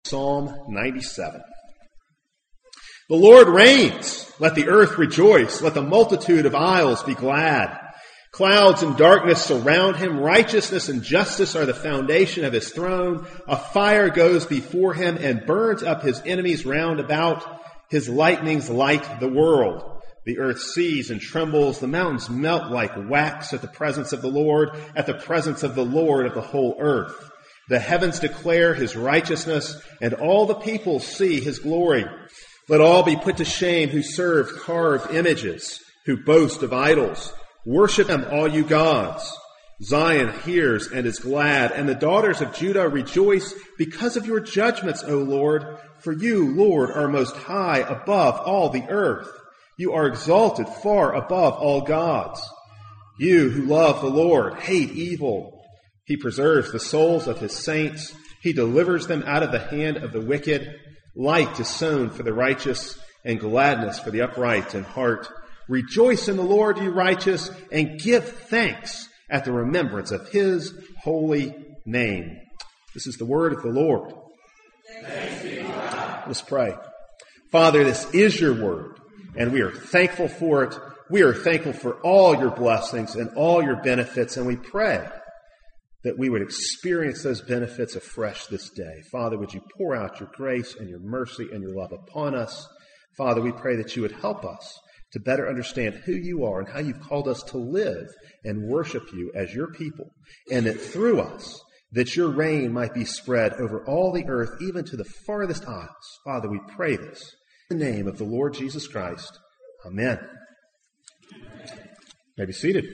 Psalm 97. The Lord reigns. Let the earth rejoice. Let the multitude of isles be glad. Clouds and darkness surround him. Righteousness and justice are the foundation of his throne. A fire goes before him and burns up his enemies round about. His lightnings light the world. The earth sees and trembles. The mountains melt like wax at the presence of the Lord, at the presence of the Lord of the whole earth. The heavens declare his righteousness, and all the peoples see his glory. Let all be put to shame who serve carved images, who boast of idols. Worship them, all you gods. Zion hears and is glad, and the daughters of Judah rejoice because of your judgments, O Lord. For you, Lord, are most high above all the earth. You are exalted far above all gods. You who love the Lord hate evil. He preserves the souls of his saints. He delivers them out of the hand of the wicked. Light is sown for the righteous, and gladness for the upright in heart. Rejoice in the Lord, you righteous, and give thanks at the remembrance of his holy name. This is the word of the Lord. Thanks be to God. Let's pray. Father, this is your word, and we are thankful for it. We are thankful for all your blessings and all your benefits, and we pray that we would experience those benefits afresh this day. Father, would you pour out your grace and your mercy and your love upon us? Father, we pray that you would help us to better understand who you are and how you've called us to live and worship you as your people, and that through us, that your reign might be spread over all the earth, even to the farthest isles. Father, we pray this in the name of the Lord Jesus Christ. Amen. You may be seated.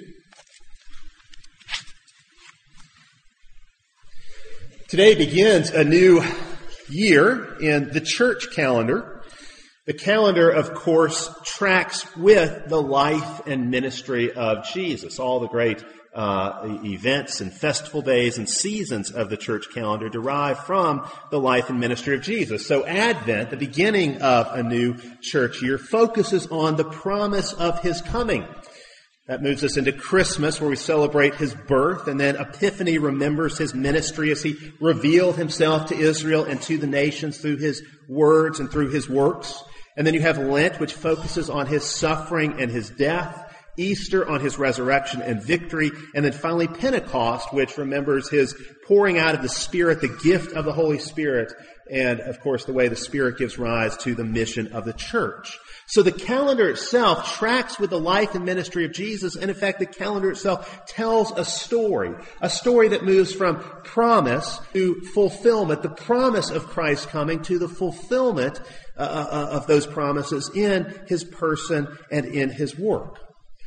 Today begins a new year in the church calendar. The calendar, of course, tracks with the life and ministry of Jesus. All the great events and festival days and seasons of the church calendar derive from the life and ministry of Jesus. So Advent, the beginning of a new church year, focuses on the promise of his coming. That moves us into Christmas, where we celebrate his birth, and then Epiphany remembers his ministry as he revealed himself to Israel and to the nations through his words and through his works. And then you have Lent, which focuses on his suffering and his death, Easter on his resurrection and victory, and then finally Pentecost, which remembers his pouring out of the Spirit, the gift of the Holy Spirit, and of course the way the Spirit gives rise to the mission of the church. So the calendar itself tracks with the life and ministry of Jesus, and in fact the calendar itself tells a story that moves from promise to fulfillment, the promise of Christ's coming to the fulfillment of those promises in his person and in his work.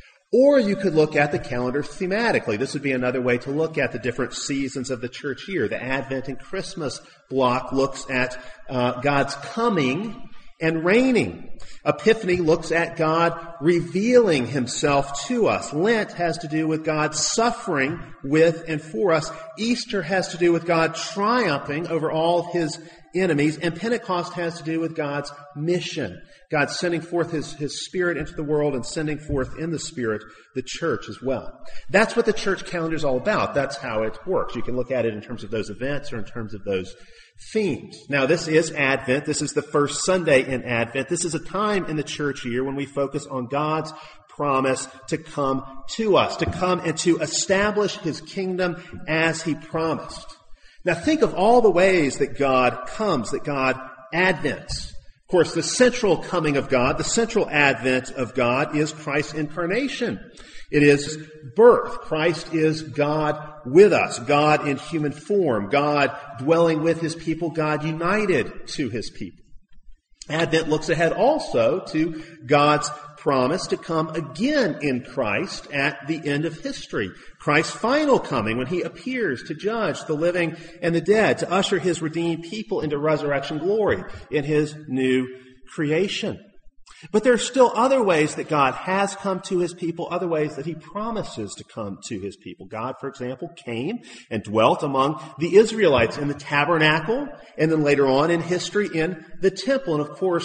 Or you could look at the calendar thematically. This would be another way to look at the different seasons of the church year. The Advent and Christmas block looks at God's coming and reigning. Epiphany looks at God revealing himself to us. Lent has to do with God suffering with and for us. Easter has to do with God triumphing over all his enemies. And Pentecost has to do with God's mission. God sending forth his Spirit into the world and sending forth in the Spirit the church as well. That's what the church calendar is all about. That's how it works. You can look at it in terms of those events or in terms of those themes. Now, this is Advent. This is the first Sunday in Advent. This is a time in the church year when we focus on God's promise to come to us, to come and to establish his kingdom as he promised. Now, think of all the ways that God comes, that God advents. Of course, the central coming of God, the central advent of God is Christ's incarnation. It is birth. Christ is God with us, God in human form, God dwelling with his people, God united to his people. Advent looks ahead also to God's promise to come again in Christ at the end of history. Christ's final coming when he appears to judge the living and the dead, to usher his redeemed people into resurrection glory in his new creation. But there are still other ways that God has come to his people, other ways that he promises to come to his people. God, for example, came and dwelt among the Israelites in the tabernacle, and then later on in history in the temple. And of course,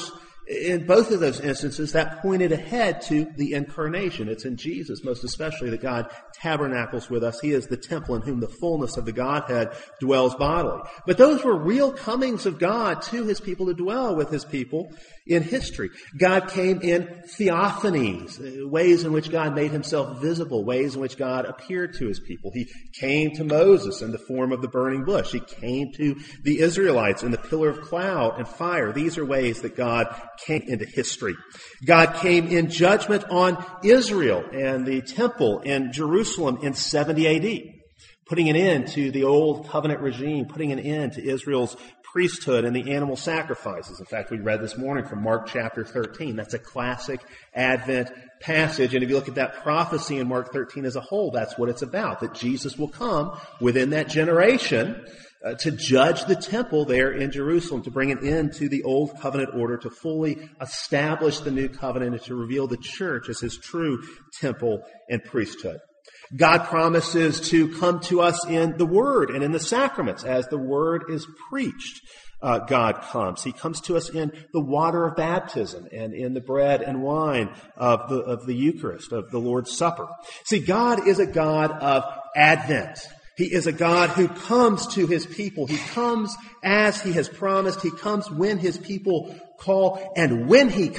In both of those instances, that pointed ahead to the incarnation. It's in Jesus, most especially, that God tabernacles with us. He is the temple in whom the fullness of the Godhead dwells bodily. But those were real comings of God to his people to dwell with his people in history. God came in theophanies, ways in which God made himself visible, ways in which God appeared to his people. He came to Moses in the form of the burning bush. He came to the Israelites in the pillar of cloud and fire. These are ways that God came into history. God came in judgment on Israel and the temple in Jerusalem in 70 AD, putting an end to the old covenant regime, putting an end to Israel's priesthood and the animal sacrifices. In fact, we read this morning from Mark chapter 13. That's a classic Advent passage. And if you look at that prophecy in Mark 13 as a whole, that's what it's about, that Jesus will come within that generation to judge the temple there in Jerusalem, to bring an end to the old covenant order, to fully establish the new covenant, and to reveal the church as his true temple and priesthood. God promises to come to us in the Word and in the sacraments. As the Word is preached, God comes. He comes to us in the water of baptism and in the bread and wine of the Eucharist, of the Lord's Supper. See, God is a God of Advent. He is a God who comes to his people. He comes as he has promised. He comes when his people call. And when he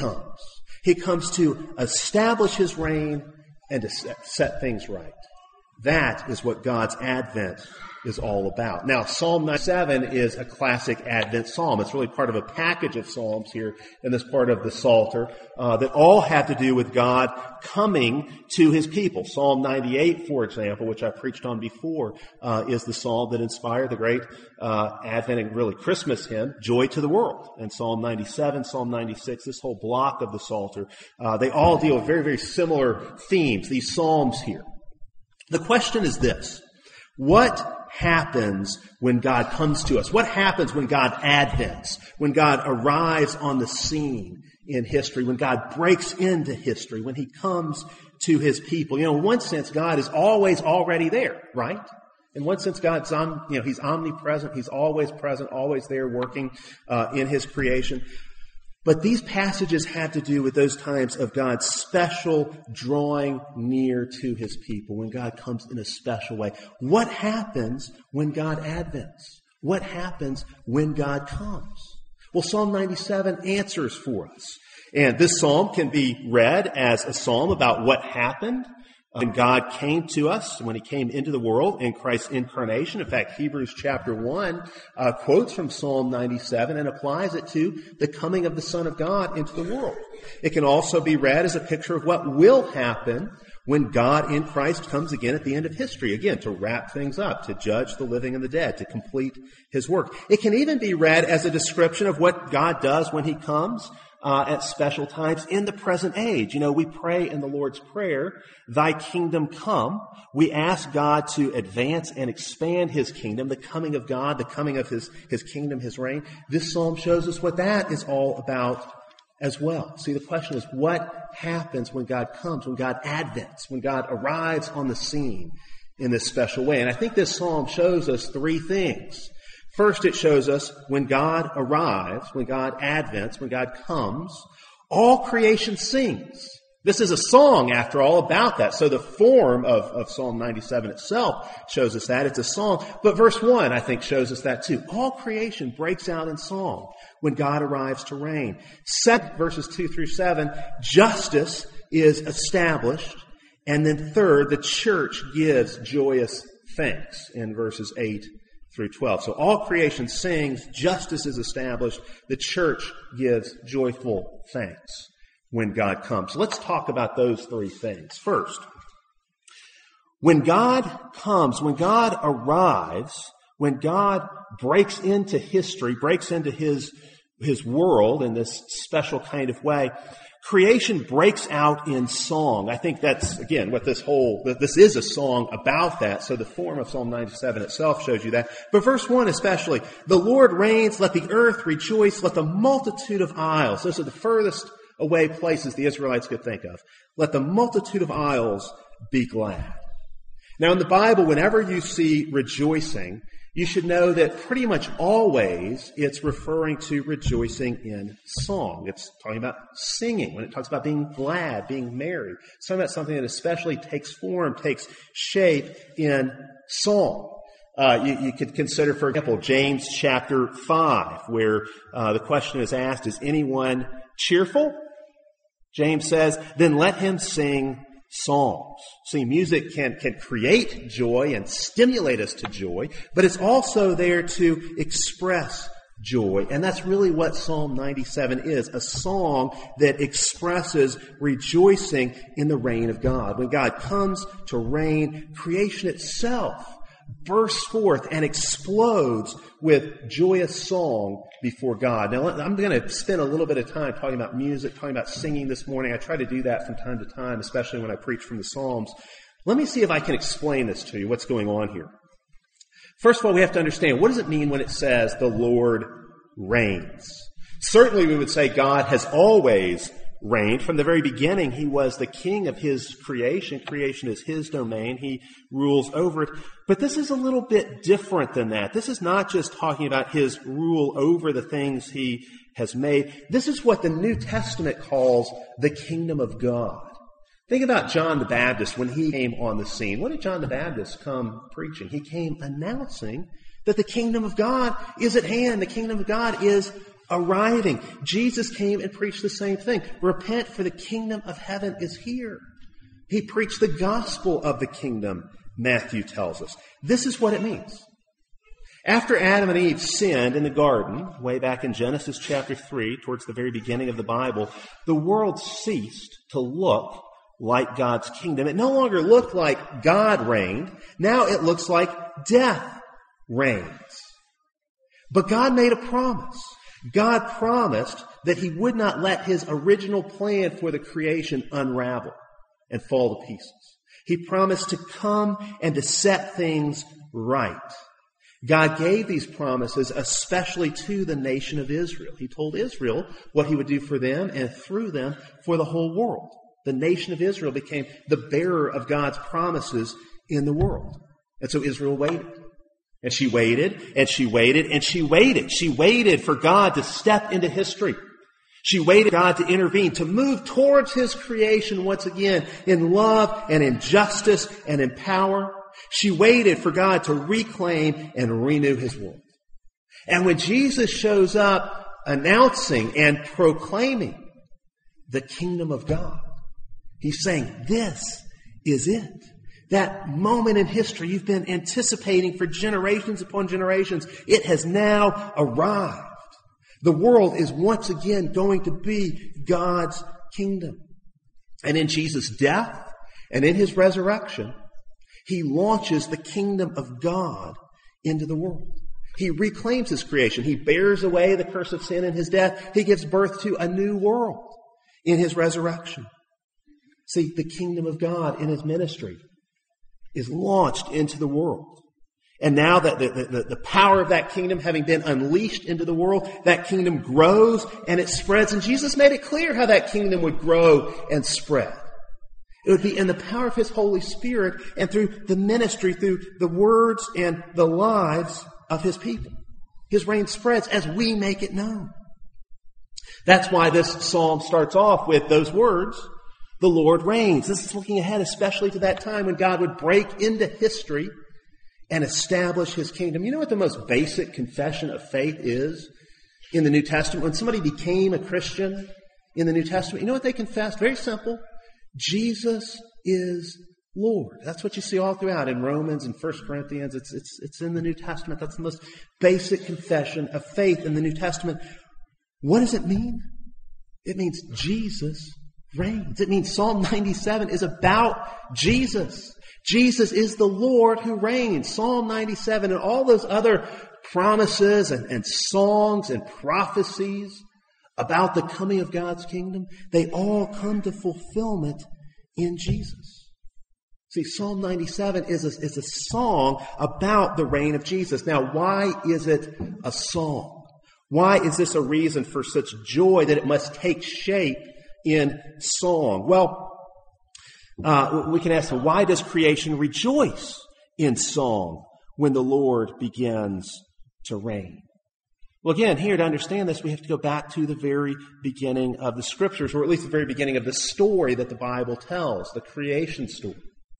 comes to establish his reign and to set things right. That is what God's Advent is all about. Now, Psalm 97 is a classic Advent psalm. It's really part of a package of psalms here in this part of the Psalter that all have to do with God coming to his people. Psalm 98, for example, which I preached on before, is the psalm that inspired the great Advent and really Christmas hymn, Joy to the World. And Psalm 97, Psalm 96, this whole block of the Psalter, they all deal with very, very similar themes, these psalms here. The question is this: what happens when God comes to us? What happens when God advents, when God arrives on the scene in history, when God breaks into history, when he comes to his people? In one sense, God is always already there, right? In one sense, God's he's omnipresent. He's always present, always there working in his creation. But these passages have to do with those times of God's special drawing near to his people, when God comes in a special way. What happens when God advents? What happens when God comes? Well, Psalm 97 answers for us. And this psalm can be read as a psalm about what happened when God came to us, when he came into the world in Christ's incarnation. In fact, Hebrews chapter 1 quotes from Psalm 97 and applies it to the coming of the Son of God into the world. It can also be read as a picture of what will happen when God in Christ comes again at the end of history, again, to wrap things up, to judge the living and the dead, to complete his work. It can even be read as a description of what God does when he comes at special times in the present age. We pray in the Lord's Prayer, thy kingdom come. We ask God to advance and expand his kingdom, the coming of God, the coming of his kingdom, his reign. This psalm shows us what that is all about as well. See, the question is, what happens when God comes, when God advents, when God arrives on the scene in this special way? And I think this psalm shows us three things. First, it shows us when God arrives, when God advents, when God comes, all creation sings. This is a song, after all, about that. So the form of Psalm 97 itself shows us that. It's a song. But verse 1, I think, shows us that too. All creation breaks out in song when God arrives to reign. Second, verses 2 through 7, justice is established. And then third, the church gives joyous thanks in verses 8 through 12. So all creation sings, justice is established, the church gives joyful thanks when God comes. Let's talk about those three things. First, when God comes, when God arrives, when God breaks into history, breaks into his world in this special kind of way, creation breaks out in song. I think that's, again, what this is a song about that. So the form of Psalm 97 itself shows you that. But verse 1 especially, the Lord reigns, let the earth rejoice, let the multitude of isles, those are the furthest away places the Israelites could think of, let the multitude of isles be glad. Now in the Bible, whenever you see rejoicing, you should know that pretty much always it's referring to rejoicing in song. It's talking about singing. When it talks about being glad, being merry, it's talking about something that especially takes form, takes shape in song. You could consider, for example, James chapter 5, where the question is asked, is anyone cheerful? James says, then let him sing psalms. See, music can create joy and stimulate us to joy, but it's also there to express joy. And that's really what Psalm 97 is, a song that expresses rejoicing in the reign of God. When God comes to reign, creation itself bursts forth and explodes with joyous song before God. Now, I'm going to spend a little bit of time talking about music, talking about singing this morning. I try to do that from time to time, especially when I preach from the Psalms. Let me see if I can explain this to you, what's going on here. First of all, we have to understand, what does it mean when it says the Lord reigns? Certainly we would say God has always reigned. From the very beginning, he was the king of his creation. Creation is his domain. He rules over it. But this is a little bit different than that. This is not just talking about his rule over the things he has made. This is what the New Testament calls the kingdom of God. Think about John the Baptist when he came on the scene. What did John the Baptist come preaching? He came announcing that the kingdom of God is at hand. The kingdom of God is arriving. Jesus came and preached the same thing. Repent, for the kingdom of heaven is here. He preached the gospel of the kingdom, Matthew tells us. This is what it means. After Adam and Eve sinned in the garden, way back in Genesis chapter 3, towards the very beginning of the Bible, the world ceased to look like God's kingdom. It no longer looked like God reigned. Now it looks like death reigns. But God made a promise. God promised that he would not let his original plan for the creation unravel and fall to pieces. He promised to come and to set things right. God gave these promises especially to the nation of Israel. He told Israel what he would do for them and through them for the whole world. The nation of Israel became the bearer of God's promises in the world. And so Israel waited. And she waited, and she waited, and she waited. She waited for God to step into history. She waited for God to intervene, to move towards his creation once again in love and in justice and in power. She waited for God to reclaim and renew his world. And when Jesus shows up announcing and proclaiming the kingdom of God, he's saying, this is it. That moment in history you've been anticipating for generations upon generations, it has now arrived. The world is once again going to be God's kingdom. And in Jesus' death and in his resurrection, he launches the kingdom of God into the world. He reclaims his creation. He bears away the curse of sin in his death. He gives birth to a new world in his resurrection. See, the kingdom of God in his ministry is launched into the world. And now that the power of that kingdom having been unleashed into the world, that kingdom grows and it spreads. And Jesus made it clear how that kingdom would grow and spread. It would be in the power of his Holy Spirit and through the ministry, through the words and the lives of his people. His reign spreads as we make it known. That's why this psalm starts off with those words, the Lord reigns. This is looking ahead, especially to that time when God would break into history and establish his kingdom. You know what the most basic confession of faith is in the New Testament? When somebody became a Christian in the New Testament, you know what they confessed? Very simple. Jesus is Lord. That's what you see all throughout in Romans and 1 Corinthians. It's in the New Testament. That's the most basic confession of faith in the New Testament. What does it mean? It means Jesus reigns. It means Psalm 97 is about Jesus. Jesus is the Lord who reigns. Psalm 97 and all those other promises and songs and prophecies about the coming of God's kingdom, they all come to fulfillment in Jesus. See, Psalm 97 is a song about the reign of Jesus. Now, why is it a song? Why is this a reason for such joy that it must take shape in song? Well, we can ask, why does creation rejoice in song when the Lord begins to reign. Well, again, here to understand this, we have to go back to the very beginning of the Scriptures, or at least the very beginning of the story that the Bible tells, the creation story.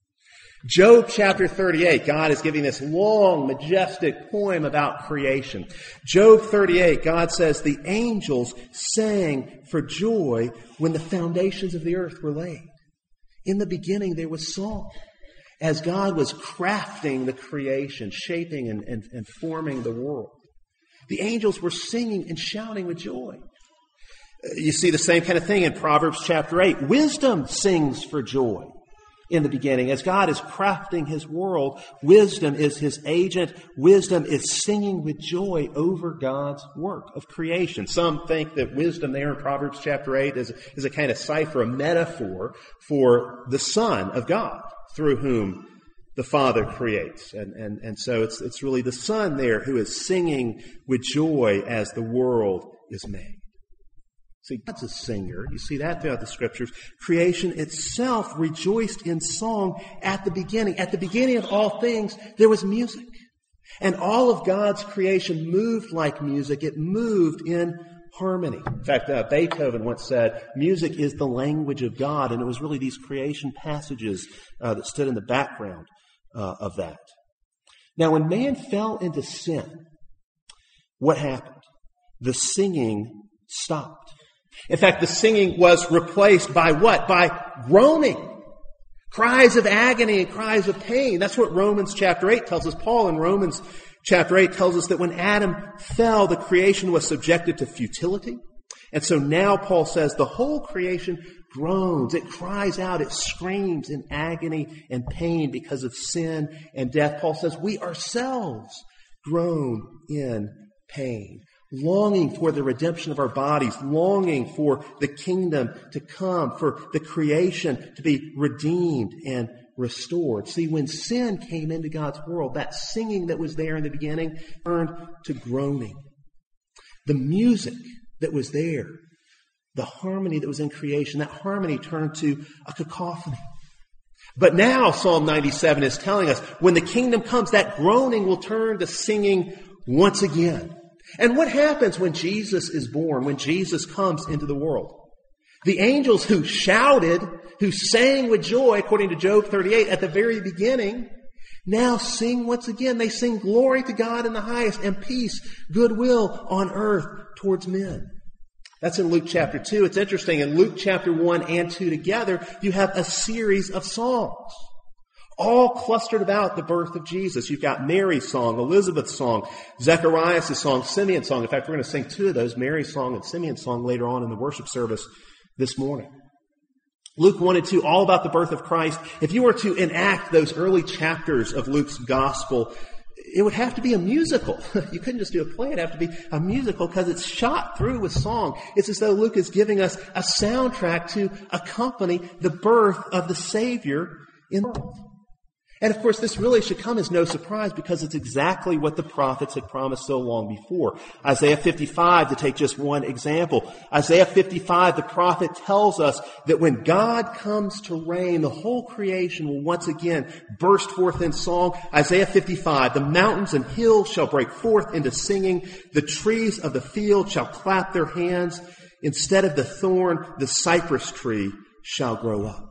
Job chapter 38, God is giving this long, majestic poem about creation. Job 38, God says, the angels sang for joy when the foundations of the earth were laid. In the beginning there was song, as God was crafting the creation, shaping and forming the world. The angels were singing and shouting with joy. You see the same kind of thing in Proverbs chapter 8. Wisdom sings for joy in the beginning. As God is crafting His world, wisdom is His agent. Wisdom is singing with joy over God's work of creation. Some think that wisdom there in Proverbs chapter 8 is a kind of cipher, a metaphor for the Son of God, through whom the Father creates. And so it's really the Son there who is singing with joy as the world is made. See, God's a singer. You see that throughout the Scriptures. Creation itself rejoiced in song at the beginning. At the beginning of all things, there was music. And all of God's creation moved like music. It moved in harmony. In fact, Beethoven once said, music is the language of God. And it was really these creation passages that stood in the background of that. Now, when man fell into sin, what happened? The singing stopped. In fact, the singing was replaced by what? By groaning. Cries of agony and cries of pain. That's what Romans chapter 8 tells us. Paul in Romans chapter 8 tells us that when Adam fell, the creation was subjected to futility. And so now Paul says the whole creation groans. It cries out. It screams in agony and pain because of sin and death. Paul says we ourselves groan in pain, longing for the redemption of our bodies, longing for the kingdom to come, for the creation to be redeemed and restored. See, when sin came into God's world, that singing that was there in the beginning turned to groaning. The music that was there, the harmony that was in creation, that harmony turned to a cacophony. But now Psalm 97 is telling us when the kingdom comes, that groaning will turn to singing once again. And what happens when Jesus is born, when Jesus comes into the world? The angels who shouted, who sang with joy, according to Job 38, at the very beginning, now sing once again. They sing glory to God in the highest and peace, goodwill on earth towards men. That's in Luke chapter 2. It's interesting. In Luke chapter 1 and 2 together, you have a series of songs, all clustered about the birth of Jesus. You've got Mary's song, Elizabeth's song, Zechariah's song, Simeon's song. In fact, we're going to sing two of those, Mary's song and Simeon's song, later on in the worship service this morning. Luke 1 and 2, all about the birth of Christ. If you were to enact those early chapters of Luke's gospel, it would have to be a musical. You couldn't just do a play. It'd have to be a musical because it's shot through with song. It's as though Luke is giving us a soundtrack to accompany the birth of the Savior in the world. And of course, this really should come as no surprise because it's exactly what the prophets had promised so long before. Isaiah 55, to take just one example. Isaiah 55, the prophet tells us that when God comes to reign, the whole creation will once again burst forth in song. Isaiah 55, the mountains and hills shall break forth into singing. The trees of the field shall clap their hands. Instead of the thorn, the cypress tree shall grow up.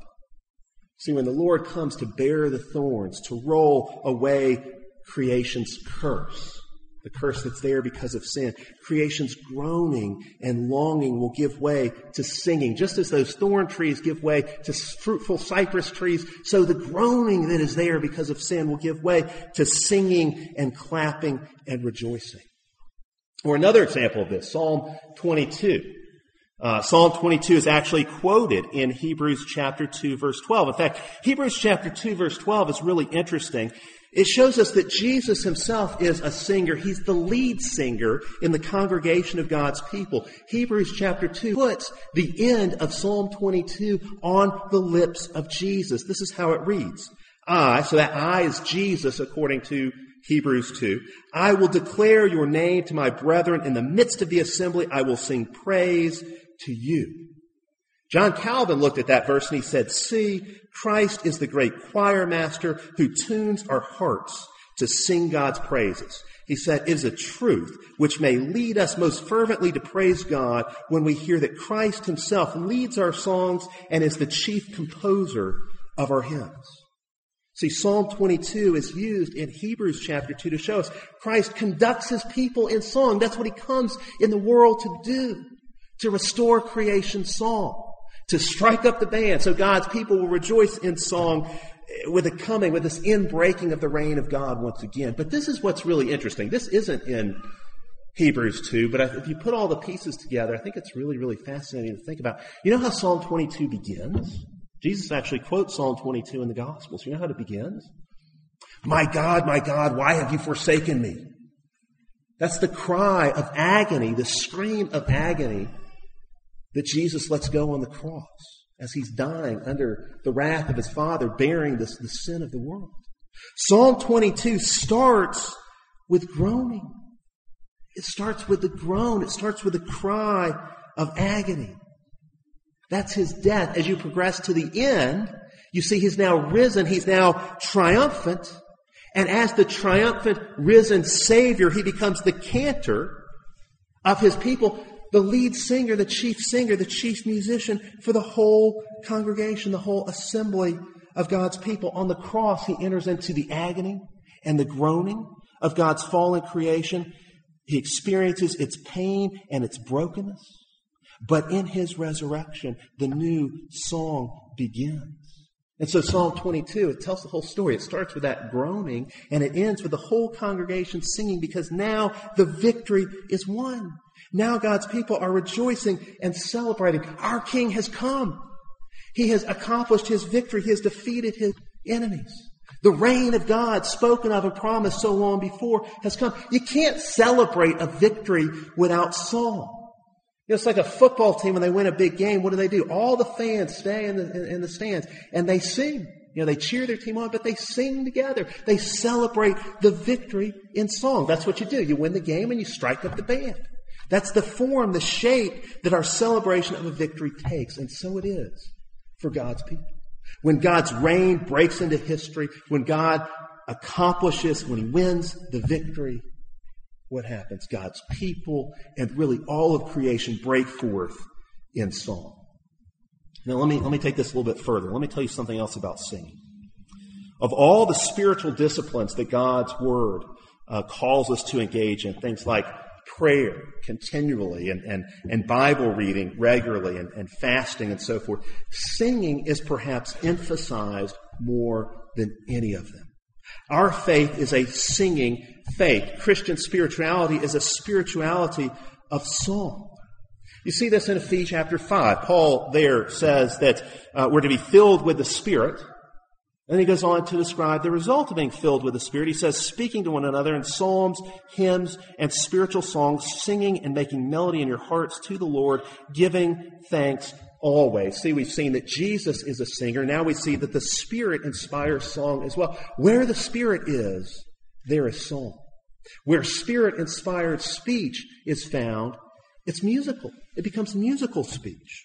See, when the Lord comes to bear the thorns, to roll away creation's curse, the curse that's there because of sin, creation's groaning and longing will give way to singing. Just as those thorn trees give way to fruitful cypress trees, so the groaning that is there because of sin will give way to singing and clapping and rejoicing. Or another example of this, Psalm 22. Psalm 22 is actually quoted in Hebrews chapter 2, verse 12. In fact, Hebrews chapter 2, verse 12 is really interesting. It shows us that Jesus himself is a singer. He's the lead singer in the congregation of God's people. Hebrews chapter 2 puts the end of Psalm 22 on the lips of Jesus. This is how it reads. So that I is Jesus according to Hebrews 2. I will declare your name to my brethren. In the midst of the assembly, I will sing praise to you. John Calvin looked at that verse and he said, see, Christ is the great choir master who tunes our hearts to sing God's praises. He said, it is a truth which may lead us most fervently to praise God when we hear that Christ himself leads our songs and is the chief composer of our hymns. See, Psalm 22 is used in Hebrews chapter 2 to show us Christ conducts his people in song. That's what he comes in the world to do, to restore creation's song, to strike up the band so God's people will rejoice in song with the coming, with this inbreaking of the reign of God once again. But this is what's really interesting. This isn't in Hebrews 2, but if you put all the pieces together, I think it's really, really fascinating to think about. You know how Psalm 22 begins? Jesus actually quotes Psalm 22 in the Gospels. You know how it begins? My God, why have you forsaken me? That's the cry of agony, the scream of agony that Jesus lets go on the cross as he's dying under the wrath of his Father, bearing the sin of the world. Psalm 22 starts with groaning. It starts with the groan. It starts with a cry of agony. That's his death. As you progress to the end, you see he's now risen. He's now triumphant. And as the triumphant, risen Savior, he becomes the cantor of his people, the lead singer, the chief musician for the whole congregation, the whole assembly of God's people. On the cross, he enters into the agony and the groaning of God's fallen creation. He experiences its pain and its brokenness. But in his resurrection, the new song begins. And so Psalm 22, it tells the whole story. It starts with that groaning, and it ends with the whole congregation singing, because now the victory is won. Now God's people are rejoicing and celebrating. Our King has come. He has accomplished his victory. He has defeated his enemies. The reign of God, spoken of and promised so long before, has come. You can't celebrate a victory without song. It's like a football team when they win a big game. What do? All the fans stay in the stands and they sing. They cheer their team on, but they sing together. They celebrate the victory in song. That's what you do. You win the game and you strike up the band. That's the form, the shape that our celebration of a victory takes. And so it is for God's people. When God's reign breaks into history, when God accomplishes, when he wins the victory, what happens? God's people and really all of creation break forth in song. Now let me take this a little bit further. Let me tell you something else about singing. Of all the spiritual disciplines that God's Word calls us to engage in, things like prayer continually and Bible reading regularly and fasting and so forth, singing is perhaps emphasized more than any of them. Our faith is a singing faith. Christian spirituality is a spirituality of song. You see this in Ephesians chapter 5. Paul there says that we're to be filled with the Spirit. And he goes on to describe the result of being filled with the Spirit. He says, speaking to one another in psalms, hymns, and spiritual songs, singing and making melody in your hearts to the Lord, giving thanks always. See, we've seen that Jesus is a singer. Now we see that the Spirit inspires song as well. Where the Spirit is, there is song. Where Spirit-inspired speech is found, it's musical. It becomes musical speech.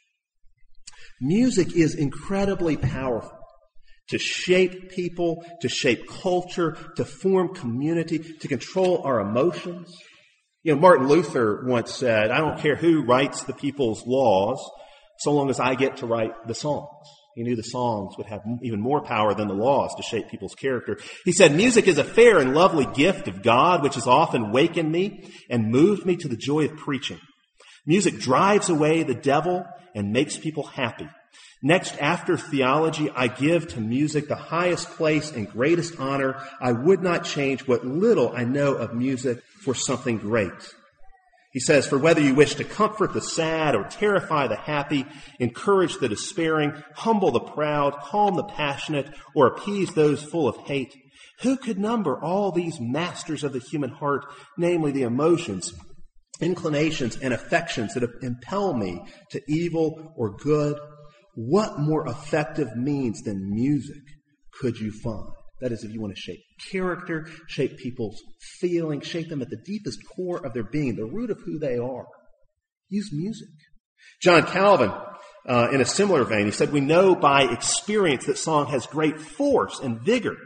Music is incredibly powerful to shape people, to shape culture, to form community, to control our emotions. Martin Luther once said, I don't care who writes the people's laws, so long as I get to write the songs. He knew the songs would have even more power than the laws to shape people's character. He said, music is a fair and lovely gift of God, which has often wakened me and moved me to the joy of preaching. Music drives away the devil and makes people happy. Next, after theology, I give to music the highest place and greatest honor. I would not change what little I know of music for something great. He says, for whether you wish to comfort the sad or terrify the happy, encourage the despairing, humble the proud, calm the passionate, or appease those full of hate, who could number all these masters of the human heart, namely the emotions, inclinations, and affections that impel me to evil or good? What more effective means than music could you find? That is, if you want to shape character, shape people's feelings, shape them at the deepest core of their being, the root of who they are. Use music. John Calvin, in a similar vein, he said, we know by experience that song has great force and vigor.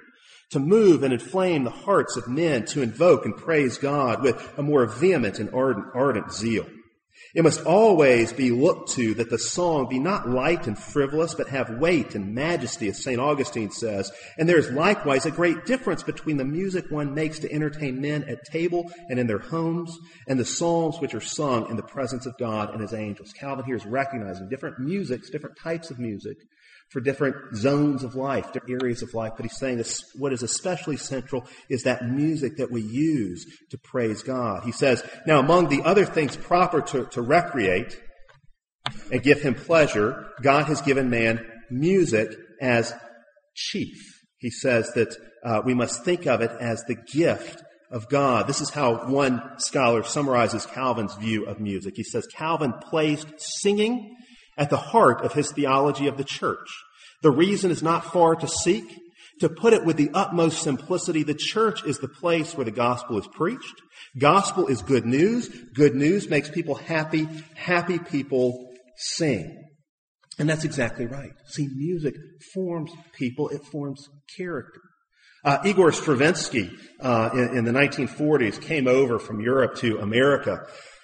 to move and inflame the hearts of men to invoke and praise God with a more vehement and ardent zeal. It must always be looked to that the song be not light and frivolous, but have weight and majesty, as St. Augustine says. And there is likewise a great difference between the music one makes to entertain men at table and in their homes, and the psalms which are sung in the presence of God and his angels. Calvin here is recognizing different musics, different types of music, for different zones of life, different areas of life. But he's saying this, what is especially central is that music that we use to praise God. He says, now among the other things proper to recreate and give him pleasure, God has given man music as chief. He says that we must think of it as the gift of God. This is how one scholar summarizes Calvin's view of music. He says Calvin placed singing at the heart of his theology of the church. The reason is not far to seek. To put it with the utmost simplicity, the church is the place where the gospel is preached. Gospel is good news. Good news makes people happy. Happy people sing. And that's exactly right. See, music forms people. It forms character. Igor Stravinsky in the 1940s came over from Europe to America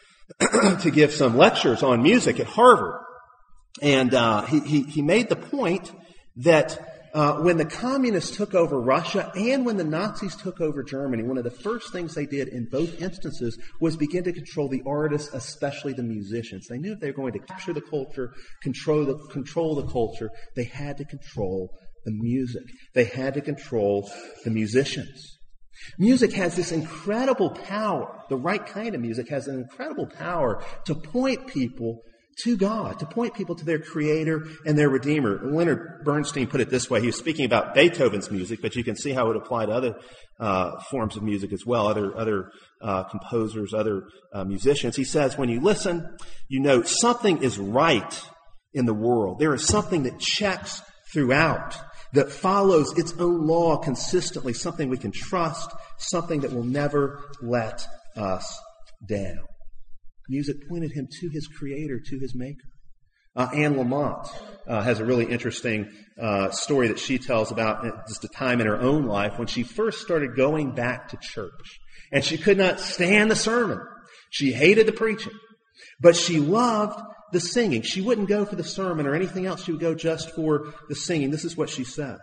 to give some lectures on music at Harvard. And he made the point that when the communists took over Russia and when the Nazis took over Germany, one of the first things they did in both instances was begin to control the artists, especially the musicians. They knew if they were going to capture the culture, control the culture, they had to control the music. They had to control the musicians. Music has this incredible power. The right kind of music has an incredible power to point people to God, to point people to their Creator and their Redeemer. Leonard Bernstein put it this way. He was speaking about Beethoven's music, but you can see how it would apply to other forms of music as well, other composers, other musicians. He says, when you listen, you know something is right in the world. There is something that checks throughout, that follows its own law consistently, something we can trust, something that will never let us down. Music pointed him to his Creator, to his Maker. Anne Lamott has a really interesting story that she tells about just a time in her own life when she first started going back to church. And she could not stand the sermon. She hated the preaching. But she loved the singing. She wouldn't go for the sermon or anything else. She would go just for the singing. This is what she says.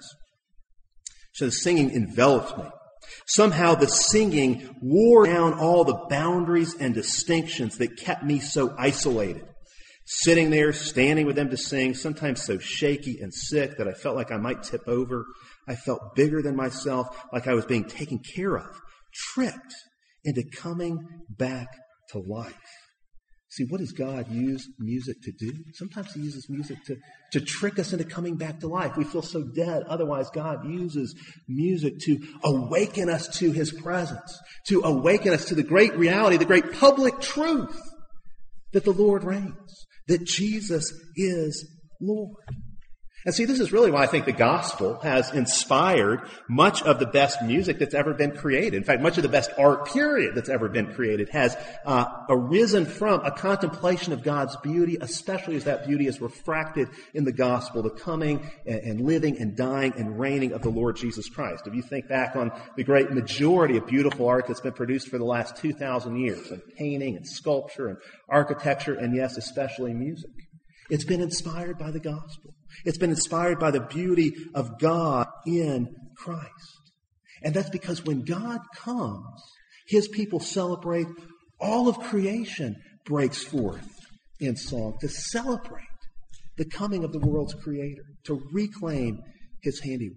She says, singing enveloped me. Somehow the singing wore down all the boundaries and distinctions that kept me so isolated. Sitting there, standing with them to sing, sometimes so shaky and sick that I felt like I might tip over. I felt bigger than myself, like I was being taken care of, tricked into coming back to life. See, what does God use music to do? Sometimes he uses music to trick us into coming back to life. We feel so dead. Otherwise, God uses music to awaken us to his presence, to awaken us to the great reality, the great public truth that the Lord reigns, that Jesus is Lord. And see, this is really why I think the gospel has inspired much of the best music that's ever been created. In fact, much of the best art, period, that's ever been created has arisen from a contemplation of God's beauty, especially as that beauty is refracted in the gospel, the coming and living and dying and reigning of the Lord Jesus Christ. If you think back on the great majority of beautiful art that's been produced for the last 2,000 years, and painting and sculpture and architecture, and yes, especially music, it's been inspired by the gospel. It's been inspired by the beauty of God in Christ. And that's because when God comes, his people celebrate. All of creation breaks forth in song to celebrate the coming of the world's Creator, to reclaim his handiwork.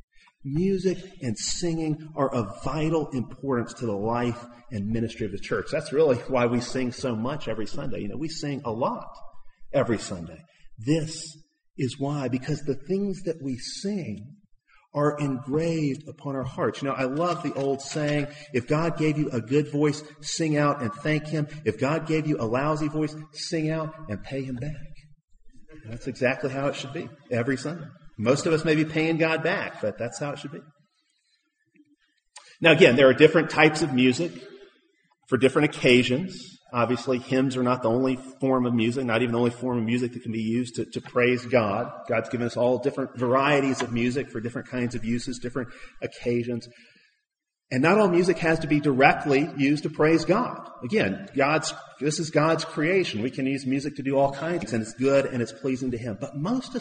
Music and singing are of vital importance to the life and ministry of the church. That's really why we sing so much every Sunday. You know, we sing a lot every Sunday. This is why, because the things that we sing are engraved upon our hearts. You know, I love the old saying, if God gave you a good voice, sing out and thank him. If God gave you a lousy voice, sing out and pay him back. That's exactly how it should be every Sunday. Most of us may be paying God back, but that's how it should be. Now again, there are different types of music for different occasions. Obviously, hymns are not the only form of music, not even the only form of music that can be used to praise God. God's given us all different varieties of music for different kinds of uses, different occasions. And not all music has to be directly used to praise God. Again, this is God's creation. We can use music to do all kinds of things, and it's good and it's pleasing to Him. But most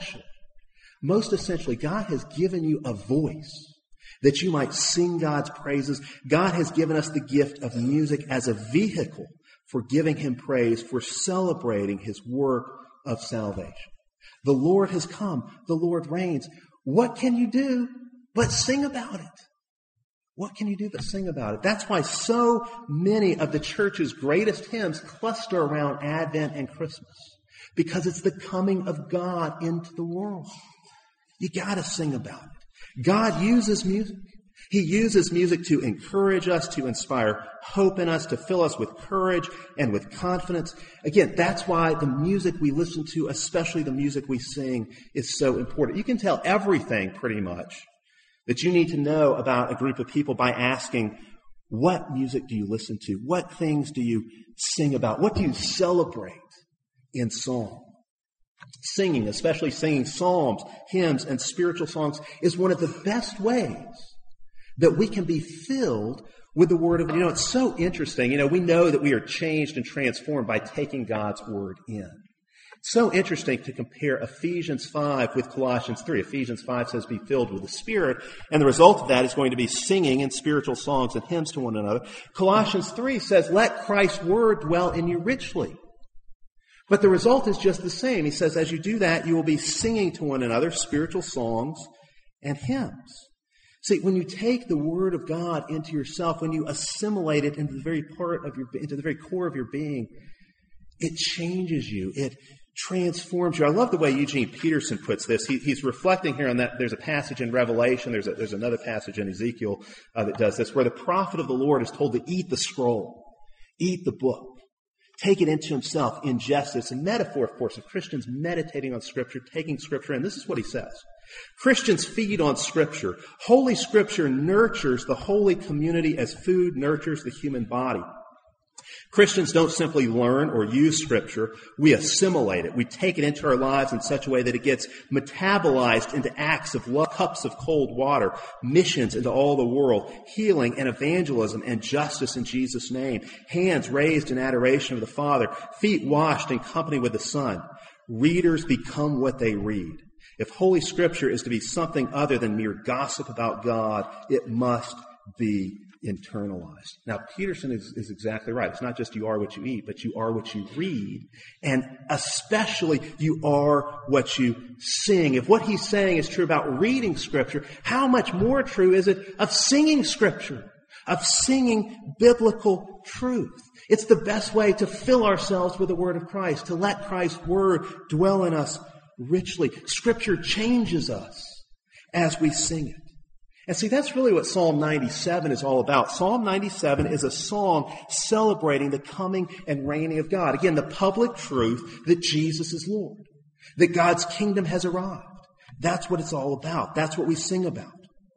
essentially, God has given you a voice that you might sing God's praises. God has given us the gift of music as a vehicle for giving Him praise, for celebrating His work of salvation. The Lord has come. The Lord reigns. What can you do but sing about it? What can you do but sing about it? That's why so many of the church's greatest hymns cluster around Advent and Christmas, because it's the coming of God into the world. You got to sing about it. God uses music. He uses music to encourage us, to inspire hope in us, to fill us with courage and with confidence. Again, that's why the music we listen to, especially the music we sing, is so important. You can tell everything pretty much that you need to know about a group of people by asking, what music do you listen to? What things do you sing about? What do you celebrate in song? Singing, especially singing psalms, hymns, and spiritual songs, is one of the best ways that we can be filled with the Word of God. It's so interesting. We know that we are changed and transformed by taking God's Word in. It's so interesting to compare Ephesians 5 with Colossians 3. Ephesians 5 says, be filled with the Spirit, and the result of that is going to be singing and spiritual songs and hymns to one another. Colossians 3 says, let Christ's Word dwell in you richly. But the result is just the same. He says, as you do that, you will be singing to one another spiritual songs and hymns. See, when you take the Word of God into yourself, when you assimilate it into the very core of your being, it changes you. It transforms you. I love the way Eugene Peterson puts this. He's reflecting here on that. There's a passage in Revelation. There's another passage in Ezekiel that does this, where the prophet of the Lord is told to eat the scroll, eat the book, take it into himself, ingest this. A metaphor, of course, of Christians meditating on Scripture, taking Scripture in. This is what he says. Christians feed on Scripture. Holy Scripture nurtures the holy community as food nurtures the human body. Christians don't simply learn or use Scripture. We assimilate it. We take it into our lives in such a way that it gets metabolized into acts of love, cups of cold water, missions into all the world, healing and evangelism and justice in Jesus' name, hands raised in adoration of the Father, feet washed in company with the Son. Readers become what they read. If Holy Scripture is to be something other than mere gossip about God, it must be internalized. Now, Peterson is exactly right. It's not just you are what you eat, but you are what you read. And especially you are what you sing. If what he's saying is true about reading Scripture, how much more true is it of singing Scripture, of singing biblical truth? It's the best way to fill ourselves with the Word of Christ, to let Christ's Word dwell in us richly. Scripture changes us as we sing it. And see, that's really what Psalm 97 is all about. Psalm 97 is a song celebrating the coming and reigning of God. Again, the public truth that Jesus is Lord, that God's kingdom has arrived. That's what it's all about. That's what we sing about.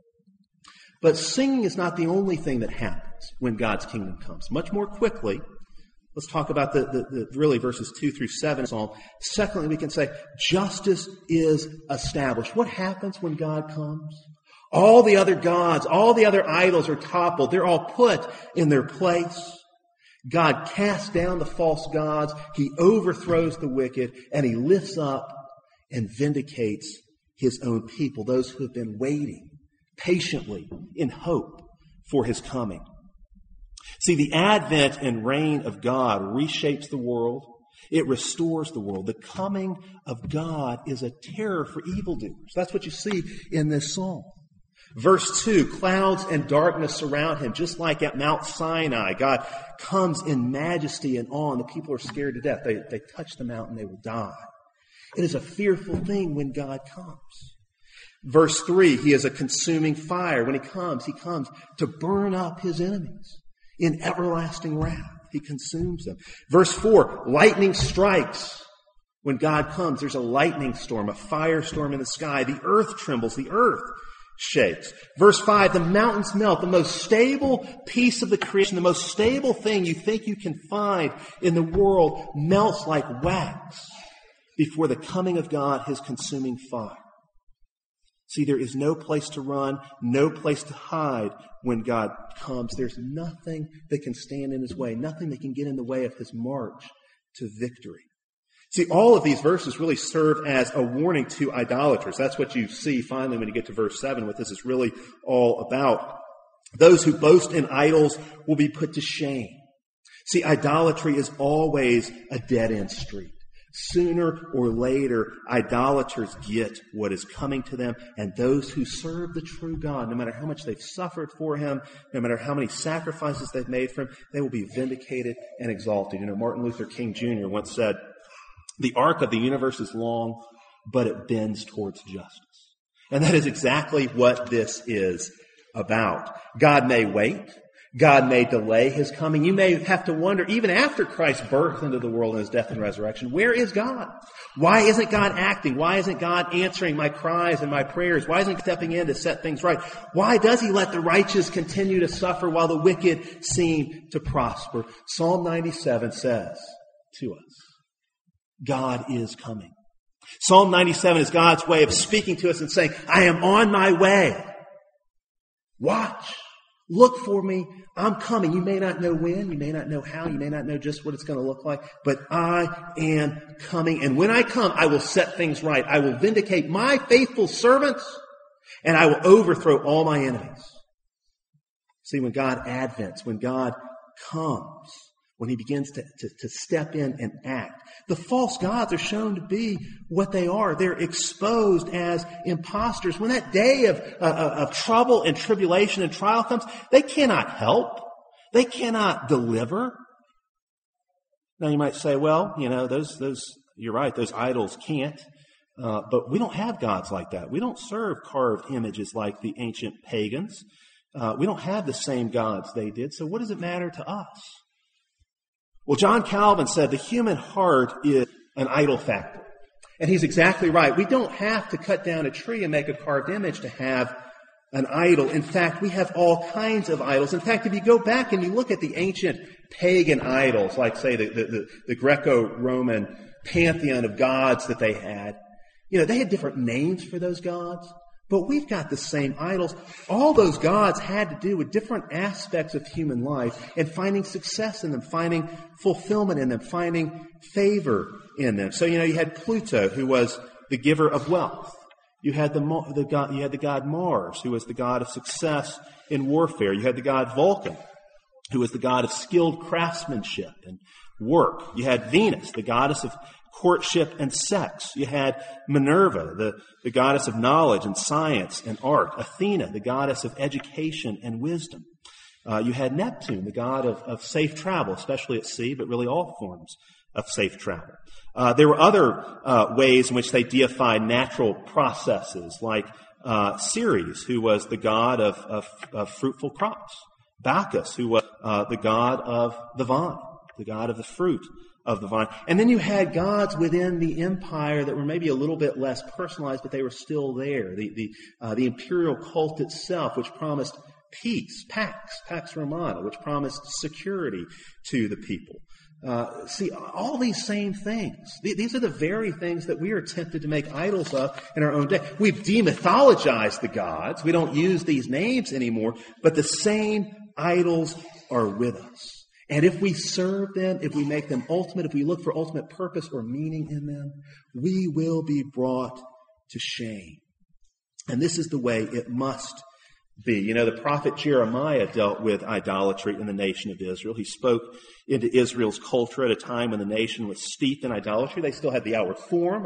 But singing is not the only thing that happens when God's kingdom comes. Much more quickly, let's talk about the really verses 2 through 7 of Psalm. Secondly, we can say justice is established. What happens when God comes? All the other gods, all the other idols are toppled. They're all put in their place. God casts down the false gods. He overthrows the wicked, and he lifts up and vindicates his own people, those who have been waiting patiently in hope for his coming. See, the advent and reign of God reshapes the world. It restores the world. The coming of God is a terror for evildoers. That's what you see in this psalm. Verse 2, clouds and darkness surround him, just like at Mount Sinai. God comes in majesty and awe, and the people are scared to death. They touch the mountain, they will die. It is a fearful thing when God comes. Verse 3, he is a consuming fire. When he comes to burn up his enemies in everlasting wrath. He consumes them. Verse 4, lightning strikes. When God comes, there's a lightning storm, a firestorm in the sky. The earth trembles. The earth shakes. Verse 5, the mountains melt. The most stable piece of the creation, the most stable thing you think you can find in the world melts like wax before the coming of God, his consuming fire. See, there is no place to run, no place to hide when God comes. There's nothing that can stand in his way, nothing that can get in the way of his march to victory. See, all of these verses really serve as a warning to idolaters. That's what you see finally when you get to verse 7, what this is really all about. Those who boast in idols will be put to shame. See, idolatry is always a dead-end street. Sooner or later, idolaters get what is coming to them, and those who serve the true God, no matter how much they've suffered for him, no matter how many sacrifices they've made for him, they will be vindicated and exalted. You know, Martin Luther King Jr. once said, "The arc of the universe is long, but it bends towards justice." And that is exactly what this is about. God may wait. God may delay his coming. You may have to wonder, even after Christ's birth into the world and his death and resurrection, where is God? Why isn't God acting? Why isn't God answering my cries and my prayers? Why isn't he stepping in to set things right? Why does he let the righteous continue to suffer while the wicked seem to prosper? Psalm 97 says to us, God is coming. Psalm 97 is God's way of speaking to us and saying, I am on my way. Watch. Look for me. I'm coming. You may not know when. You may not know how. You may not know just what it's going to look like. But I am coming. And when I come, I will set things right. I will vindicate my faithful servants. And I will overthrow all my enemies. See, when God advents, when God comes, when he begins to step in and act, the false gods are shown to be what they are. They're exposed as imposters. When that day of trouble and tribulation and trial comes, they cannot help. They cannot deliver. Now you might say, well, you know, those you're right, those idols can't. But we don't have gods like that. We don't serve carved images like the ancient pagans. We don't have the same gods they did. So what does it matter to us? Well, John Calvin said the human heart is an idol factory. And he's exactly right. We don't have to cut down a tree and make a carved image to have an idol. In fact, we have all kinds of idols. In fact, if you go back and you look at the ancient pagan idols, like, say, the Greco-Roman pantheon of gods that they had, you know, they had different names for those gods. But we've got the same idols. All those gods had to do with different aspects of human life and finding success in them, finding fulfillment in them, finding favor in them. So, you know, you had Pluto, who was the giver of wealth. You had the god Mars, who was the god of success in warfare. You had the god Vulcan, who was the god of skilled craftsmanship and work. You had Venus, the goddess of courtship and sex. You had Minerva, the goddess of knowledge and science and art. Athena, the goddess of education and wisdom. You had Neptune, the god of safe travel, especially at sea, but really all forms of safe travel. There were other ways in which they deified natural processes, like Ceres, who was the god of fruitful crops. Bacchus, who was the god of the vine, the god of the fruit of the vine. And then you had gods within the empire that were maybe a little bit less personalized, but they were still there. The imperial cult itself, which promised peace, Pax Romana, which promised security to the people. See, all these same things. These are the very things that we are tempted to make idols of in our own day. We've demythologized the gods. We don't use these names anymore, but the same idols are with us. And if we serve them, if we make them ultimate, if we look for ultimate purpose or meaning in them, we will be brought to shame. And this is the way it must be. You know, the prophet Jeremiah dealt with idolatry in the nation of Israel. He spoke into Israel's culture at a time when the nation was steeped in idolatry. They still had the outward form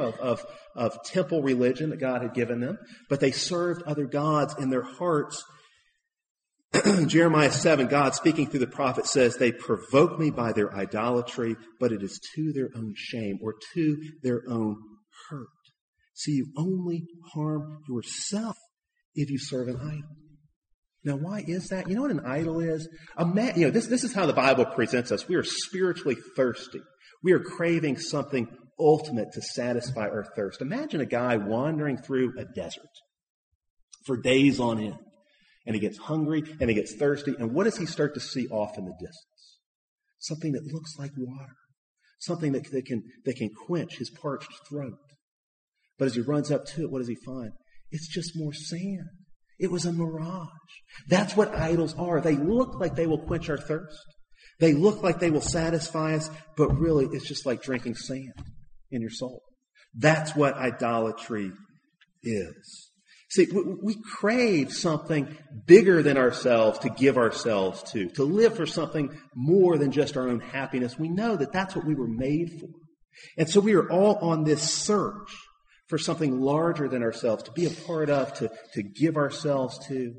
of temple religion that God had given them, but they served other gods in their hearts. Jeremiah 7, God speaking through the prophet says, they provoke me by their idolatry, but it is to their own shame or to their own hurt. See, you only harm yourself if you serve an idol. Now, why is that? You know what an idol is? This is how the Bible presents us. We are spiritually thirsty. We are craving something ultimate to satisfy our thirst. Imagine a guy wandering through a desert. for days on end. And he gets hungry and he gets thirsty. And what does he start to see off in the distance? Something that looks like water. Something that can quench his parched throat. But as he runs up to it, what does he find? It's just more sand. It was a mirage. That's what idols are. They look like they will quench our thirst. They look like they will satisfy us, but really it's just like drinking sand in your soul. That's what idolatry is. See, we crave something bigger than ourselves to give ourselves to live for something more than just our own happiness. We know that that's what we were made for. And so we are all on this search for something larger than ourselves, to be a part of, to give ourselves to.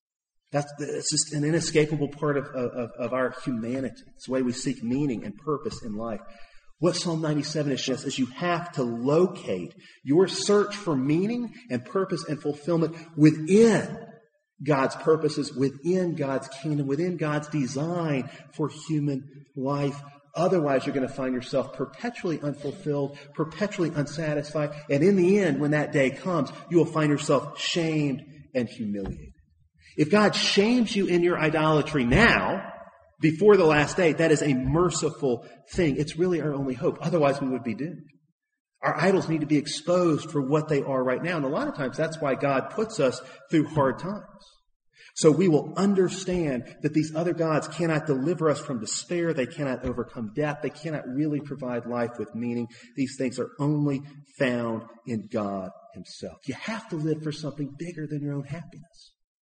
It's just an inescapable part of our humanity. It's the way we seek meaning and purpose in life. What Psalm 97 is showing us is you have to locate your search for meaning and purpose and fulfillment within God's purposes, within God's kingdom, within God's design for human life. Otherwise, you're going to find yourself perpetually unfulfilled, perpetually unsatisfied. And in the end, when that day comes, you will find yourself shamed and humiliated. If God shames you in your idolatry now, before the last day, that is a merciful thing. It's really our only hope. Otherwise, we would be doomed. Our idols need to be exposed for what they are right now. And a lot of times, that's why God puts us through hard times. So we will understand that these other gods cannot deliver us from despair. They cannot overcome death. They cannot really provide life with meaning. These things are only found in God himself. You have to live for something bigger than your own happiness.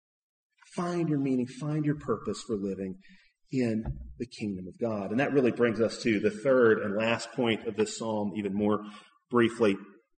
Find your meaning, find your purpose for living in the kingdom of God. And that really brings us to the third and last point of this psalm, even more briefly.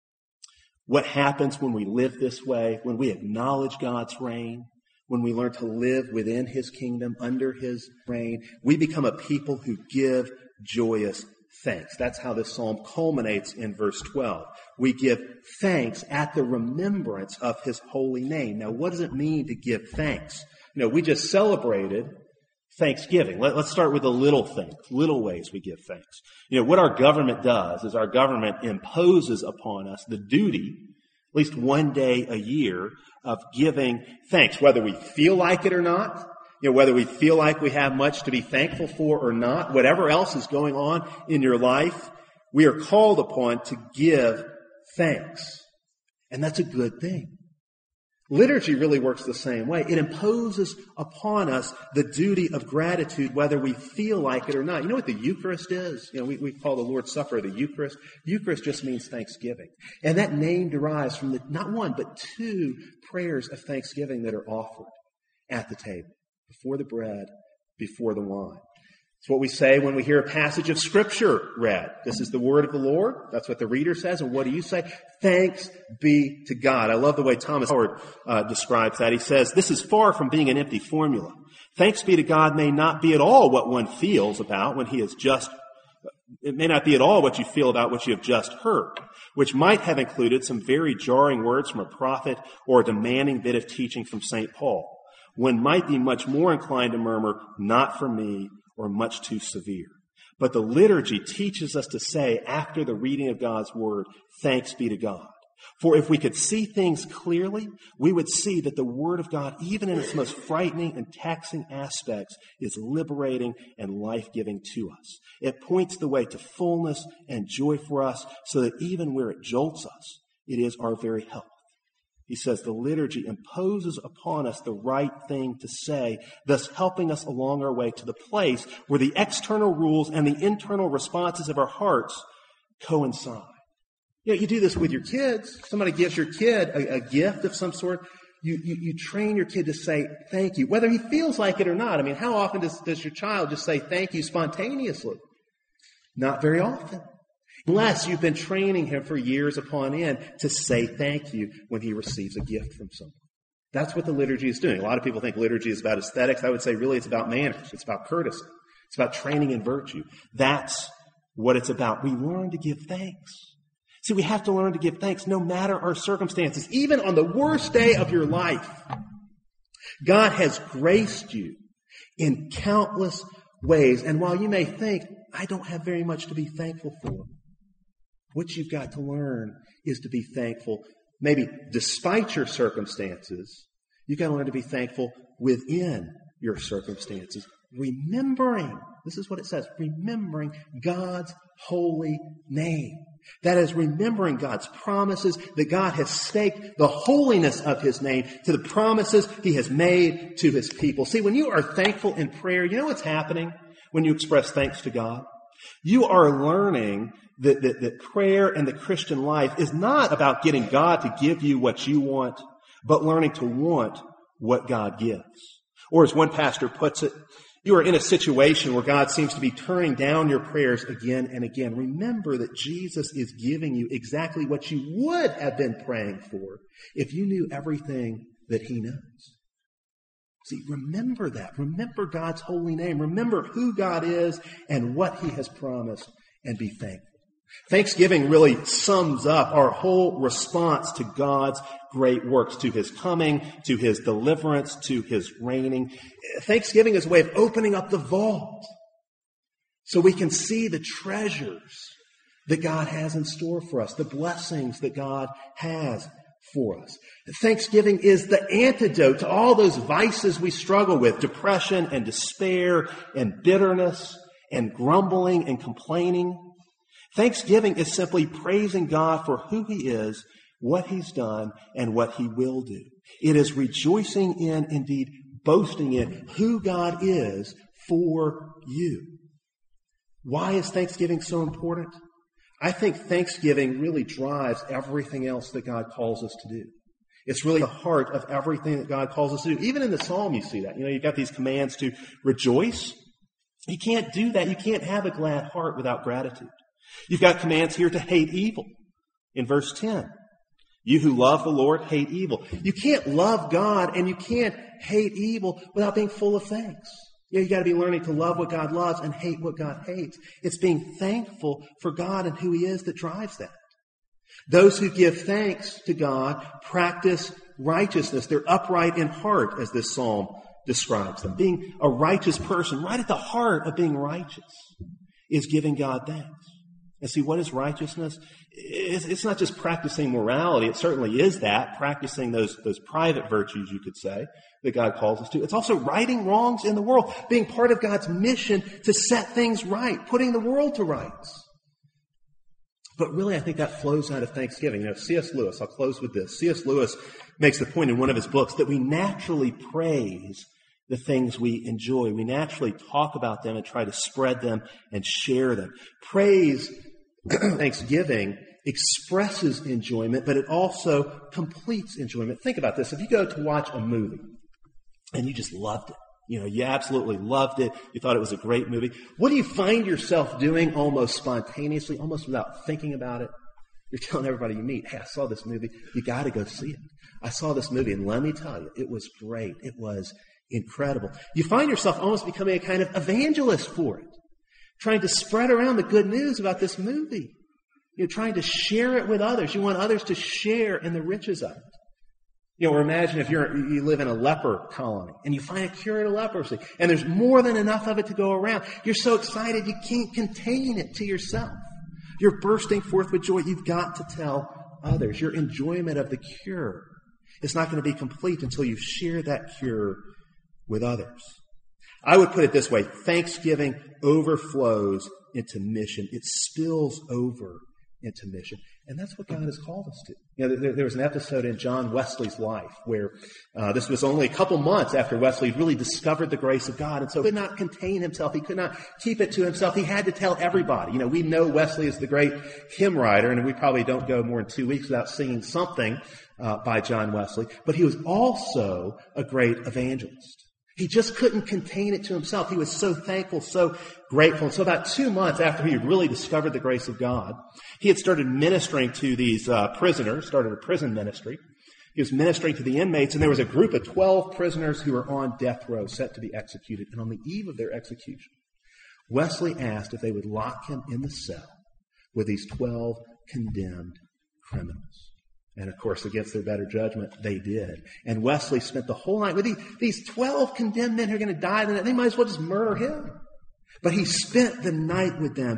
What happens when we live this way, when we acknowledge God's reign, when we learn to live within his kingdom, under his reign, we become a people who give joyous thanks. That's how this psalm culminates in verse 12. We give thanks at the remembrance of his holy name. Now, what does it mean to give thanks? We just celebrated Thanksgiving. Let's start with the little things, little ways we give thanks. What our government does is our government imposes upon us the duty, at least one day a year, of giving thanks, whether we feel like it or not, whether we feel like we have much to be thankful for or not, whatever else is going on in your life, we are called upon to give thanks. And that's a good thing. Liturgy really works the same way. It imposes upon us the duty of gratitude, whether we feel like it or not. You know what the Eucharist is? We call the Lord's Supper the Eucharist. Eucharist just means thanksgiving. And that name derives from not one, but two prayers of thanksgiving that are offered at the table, before the bread, before the wine. It's what we say when we hear a passage of Scripture read. This is the word of the Lord. That's what the reader says. And what do you say? Thanks be to God. I love the way Thomas Howard describes that. He says, this is far from being an empty formula. Thanks be to God may not be at all what one feels about when it may not be at all what you feel about what you have just heard, which might have included some very jarring words from a prophet or a demanding bit of teaching from St. Paul. One might be much more inclined to murmur, not for me, or much too severe. But the liturgy teaches us to say, after the reading of God's word, thanks be to God. For if we could see things clearly, we would see that the word of God, even in its most frightening and taxing aspects, is liberating and life-giving to us. It points the way to fullness and joy for us, so that even where it jolts us, it is our very health. He says the liturgy imposes upon us the right thing to say, thus helping us along our way to the place where the external rules and the internal responses of our hearts coincide. You do this with your kids. Somebody gives your kid a gift of some sort. You train your kid to say thank you, whether he feels like it or not. I mean, how often does your child just say thank you spontaneously? Not very often. Unless you've been training him for years upon end to say thank you when he receives a gift from someone. That's what the liturgy is doing. A lot of people think liturgy is about aesthetics. I would say really it's about manners. It's about courtesy. It's about training in virtue. That's what it's about. We learn to give thanks. See, we have to learn to give thanks no matter our circumstances. Even on the worst day of your life, God has graced you in countless ways. And while you may think, I don't have very much to be thankful for, what you've got to learn is to be thankful maybe despite your circumstances, you've got to learn to be thankful within your circumstances. Remembering, this is what it says, remembering God's holy name. That is, remembering God's promises, that God has staked the holiness of his name to the promises he has made to his people. See, when you are thankful in prayer, you know what's happening when you express thanks to God? You are learning that prayer and the Christian life is not about getting God to give you what you want, but learning to want what God gives. Or as one pastor puts it, you are in a situation where God seems to be turning down your prayers again and again. Remember that Jesus is giving you exactly what you would have been praying for if you knew everything that he knows. See, remember that. Remember God's holy name. Remember who God is and what he has promised, and be thankful. Thanksgiving really sums up our whole response to God's great works, to his coming, to his deliverance, to his reigning. Thanksgiving is a way of opening up the vault so we can see the treasures that God has in store for us, the blessings that God has for us. Thanksgiving is the antidote to all those vices we struggle with, depression and despair and bitterness and grumbling and complaining. Thanksgiving is simply praising God for who he is, what he's done, and what he will do. It is rejoicing in, indeed boasting in, who God is for you. Why is Thanksgiving so important? I think Thanksgiving really drives everything else that God calls us to do. It's really the heart of everything that God calls us to do. Even in the Psalm you see that. You know, you've got these commands to rejoice. You can't do that. You can't have a glad heart without gratitude. You've got commands here to hate evil in verse 10. You who love the Lord, hate evil. You can't love God and you can't hate evil without being full of thanks. You got to be learning to love what God loves and hate what God hates. It's being thankful for God and who he is that drives that. Those who give thanks to God practice righteousness. They're upright in heart, as this psalm describes them. Being a righteous person, right at the heart of being righteous, is giving God thanks. And see, what is righteousness? It's not just practicing morality. It certainly is that, practicing those private virtues, you could say, that God calls us to. It's also righting wrongs in the world, being part of God's mission to set things right, putting the world to rights. But really, I think that flows out of Thanksgiving. You know, C.S. Lewis, I'll close with this. C.S. Lewis makes the point in one of his books that we naturally praise the things we enjoy. We naturally talk about them and try to spread them and share them. Praise, Thanksgiving, expresses enjoyment, but it also completes enjoyment. Think about this. If you go to watch a movie and you just loved it, you know, you absolutely loved it, you thought it was a great movie, what do you find yourself doing almost spontaneously, almost without thinking about it? You're telling everybody you meet, hey, I saw this movie. You got to go see it. I saw this movie, and let me tell you, it was great. It was incredible. You find yourself almost becoming a kind of evangelist for it, trying to spread around the good news about this movie. You're trying to share it with others. You want others to share in the riches of it. You know, or imagine if you live in a leper colony and you find a cure to leprosy and there's more than enough of it to go around. You're so excited you can't contain it to yourself. You're bursting forth with joy. You've got to tell others. Your enjoyment of the cure is not going to be complete until you share that cure with others. I would put it this way. Thanksgiving overflows into mission. It spills over into mission. And that's what God has called us to. You know, there was an episode in John Wesley's life where this was only a couple months after Wesley really discovered the grace of God. And so he could not contain himself. He could not keep it to himself. He had to tell everybody. You know, we know Wesley is the great hymn writer, and we probably don't go more than 2 weeks without singing something by John Wesley. But he was also a great evangelist. He just couldn't contain it to himself. He was so thankful, so grateful. And so about 2 months after he had really discovered the grace of God, he had started ministering to these prisoners, started a prison ministry. He was ministering to the inmates, and there was a group of 12 prisoners who were on death row, set to be executed. And on the eve of their execution, Wesley asked if they would lock him in the cell with these 12 condemned criminals. And of course, against their better judgment, they did. And Wesley spent the whole night with these 12 condemned men who are going to die. They might as well just murder him. But he spent the night with them,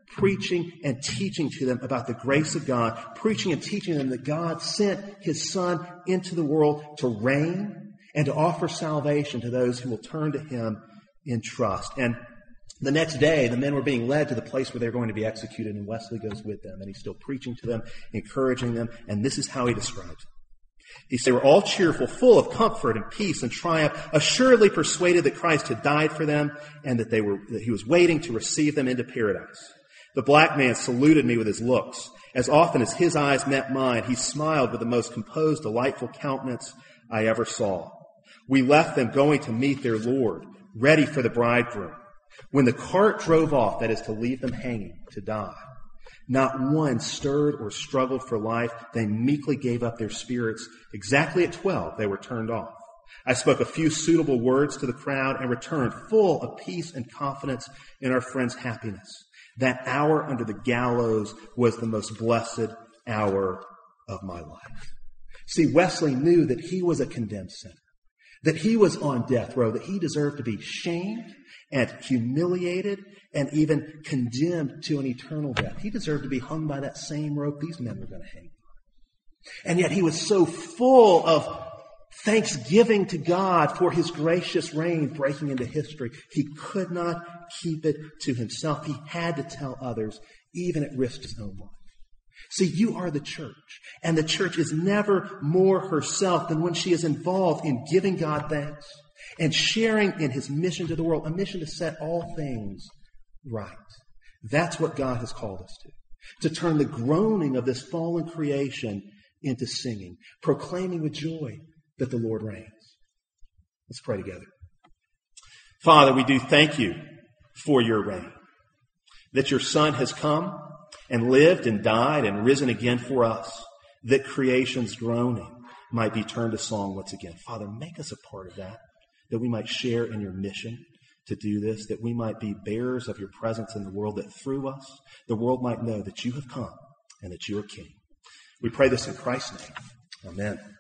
preaching and teaching to them about the grace of God, preaching and teaching them that God sent his Son into the world to reign and to offer salvation to those who will turn to him in trust. And the next day, the men were being led to the place where they're going to be executed, and Wesley goes with them, and he's still preaching to them, encouraging them, and this is how he describes it. He said, they were all cheerful, full of comfort and peace and triumph, assuredly persuaded that Christ had died for them, and that he was waiting to receive them into paradise. The black man saluted me with his looks. As often as his eyes met mine, he smiled with the most composed, delightful countenance I ever saw. We left them going to meet their Lord, ready for the bridegroom. When the cart drove off, that is to leave them hanging, to die, not one stirred or struggled for life. They meekly gave up their spirits. Exactly at 12, they were turned off. I spoke a few suitable words to the crowd and returned full of peace and confidence in our friend's happiness. That hour under the gallows was the most blessed hour of my life. See, Wesley knew that he was a condemned sinner, that he was on death row, that he deserved to be shamed and humiliated and even condemned to an eternal death. He deserved to be hung by that same rope these men were going to hang. And yet he was so full of thanksgiving to God for his gracious reign breaking into history, he could not keep it to himself. He had to tell others, even at risk of his own life. See, you are the church, and the church is never more herself than when she is involved in giving God thanks and sharing in his mission to the world, a mission to set all things right. That's what God has called us to turn the groaning of this fallen creation into singing, proclaiming with joy that the Lord reigns. Let's pray together. Father, we do thank you for your reign, that your Son has come and lived and died and risen again for us, that creation's groaning might be turned to song once again. Father, make us a part of that we might share in your mission to do this, that we might be bearers of your presence in the world, that through us, the world might know that you have come and that you are King. We pray this in Christ's name. Amen.